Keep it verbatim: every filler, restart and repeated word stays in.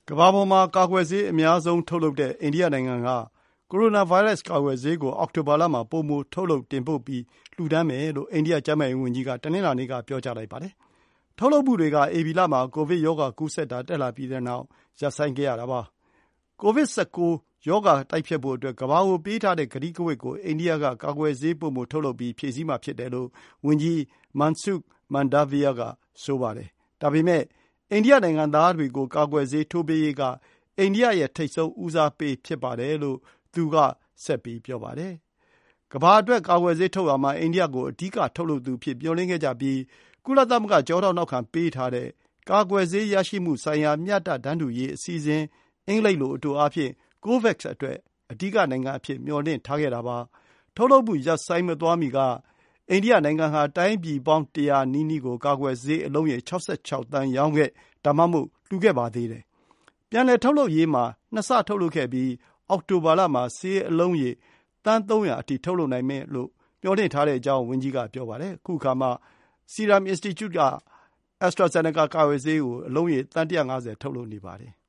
ကမ္ဘာပေါ်မှာကာကွယ်ဆေးအများဆုံးထုတ်လုပ်တဲ့အိန္ဒိယနိုင်ငံကကိုရိုနာဗိုင်းရပ်စ်ကာကွယ်ဆေးကိုအောက်တိုဘာလမှာပိုမိုထုတ်လုပ်တင်ပို့ပြီးလှူဒါန်းမယ်လို့အိန္ဒိယကျန်းမာရေးဝန်ကြီးကတနင်္လာနေ့ကပြောကြားလိုက်ပါတယ်။ထုတ်လုပ်မှုတွေကဧပြီလမှာကိုဗစ်ရောဂါကူးစက်တာတက်လာပြီးတဲ့နောက်ရပ်ဆိုင်းခဲ့ရတာပါ။ ကိုဗစ် ၁၉ ရောဂါတိုက်ဖျက်ဖို့အတွက်ကမ္ဘာကိုပေးထားတဲ့ကတိကဝတ်ကိုအိန္ဒိယကကာကွယ်ဆေးပိုမိုထုတ်လုပ်ပြီးဖြည့်ဆည်းမှာဖြစ်တယ်လို့ဝန်ကြီး Mansukh Mandaviya ကဆိုပါတယ်။ဒါပေမဲ့အိန္ဒိယနိုင်ငံသားတွေကိုကာကွယ်ဆေးထိုးပေးရေးကအိန္ဒိယရဲ့ထိပ်ဆုံးဦးစားပေးဖြစ်ပါတယ်လို့သူကဆက်ပြောပါတယ်။ကမ္ဘာအတွက်ကာကွယ်ဆေးထုတ်ရာမှာအိန္ဒိယကိုအဓိကထုတ်လုပ်သူအဖြစ်မျှော်လင့်ခဲ့ကြပြီးကုလသမဂ္ဂကျောထောက်နောက်ခံပေးထားတဲ့ကာကွယ်ဆေးရရှိမှုဆိုင်ရာမျှတတန်းတူရေးအစီအစဉ်အင်္ဂလိပ်လိုအတိုအားဖြင့် COVAX အတွက်အဓိကနိုင်ငံအဖြစ်မျှော်လင့်ထားခဲ့တာပါ။ထုတ်လုပ်မှုရပ်ဆိုင်းမသွားမီကအိန္ဒိယနိုင်ငံဟာတိုင်းပြည်ပေါင်းတရာနီးနီးကိုကာကွယ်ဆေးအလုံးရေ၆၆သန်းရောင်းခဲ့ဒါမှမဟုတ်လှူခဲ့ပါသေးတယ်။ပြန်လည်ထုတ်လုပ်ရေးမှာနှစ်ဆထုတ်လုပ်ခဲ့ပြီးအောက်တိုဘာလမှာဆေးအလုံးရေသန်းသုံးရာအထိထုတ်လုပ်နိုင်မယ်လို့မျှော်လင့်ထားတဲ့အကြောင်းဝန်ကြီးကပြောပါတယ်။အခုအခါမှာ Serum Institute က AstraZeneca ကာကွယ်ဆေးကိုအလုံးရေသန်း၁၅၀ထုတ်လုပ်နေပါတယ်။